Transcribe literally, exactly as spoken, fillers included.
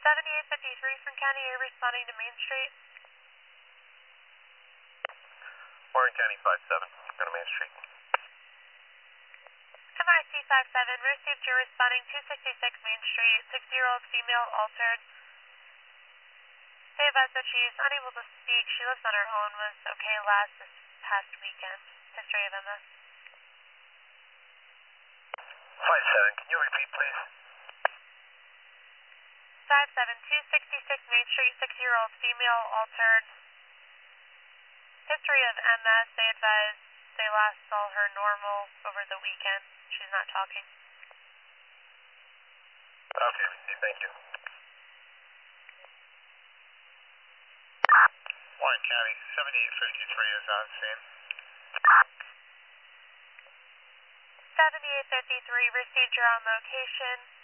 seventy-eight fifty-three from County A responding to Main Street. Warren County five seven, go to Main Street. M I C five seven, received you responding two sixty-six Main Street, sixty-year-old female altered. They advised that she is unable to speak. She lives on her own, was okay last this past weekend. History of M S. five seven, can you repeat, please? five seven, two sixty-six Main Street, six-year-old female altered. History of M S, they advised they last saw her normal over the weekend. She's not talking. Okay, received, thank you. Warren County seventy-eight fifty-three is on scene. seventy-eight fifty-three, received your on location.